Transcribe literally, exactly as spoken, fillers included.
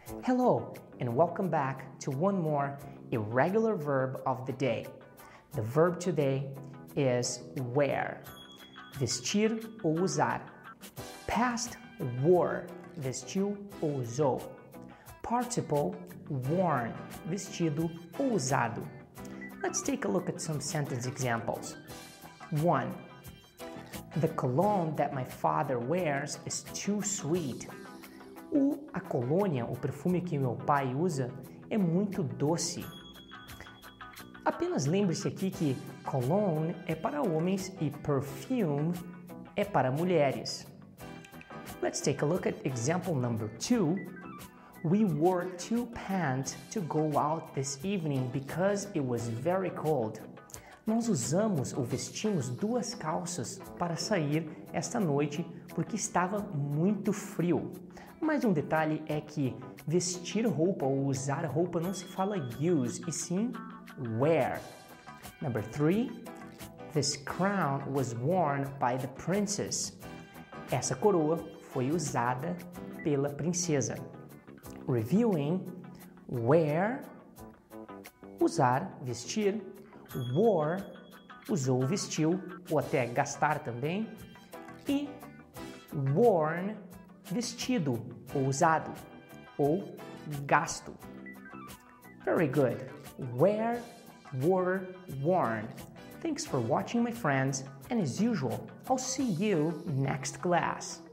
Hello, and welcome back to one more irregular verb of the day. The verb today is wear, vestir ou usar. Past, wore, vestiu ou usou. Participle, worn, vestido ou usado. Let's take a look at some sentence examples. one. The cologne that my father wears is too sweet. O, a colônia, o perfume que meu pai usa, é muito doce. Apenas lembre-se aqui que cologne é para homens e perfume é para mulheres. Let's take a look at example number two. We wore two pants to go out this evening because it was very cold. Nós usamos ou vestimos duas calças para sair esta noite porque estava muito frio. Mas um detalhe é que vestir roupa ou usar roupa não se fala use, e sim wear. Number three, this crown was worn by the princess. Essa coroa foi usada pela princesa. Reviewing, wear, usar, vestir. Wore, usou, vestiu, ou até gastar também. E worn, vestido, ou usado, ou gasto. Very good. Wear, wore, worn. Thanks for watching, my friends, and as usual, I'll see you next class.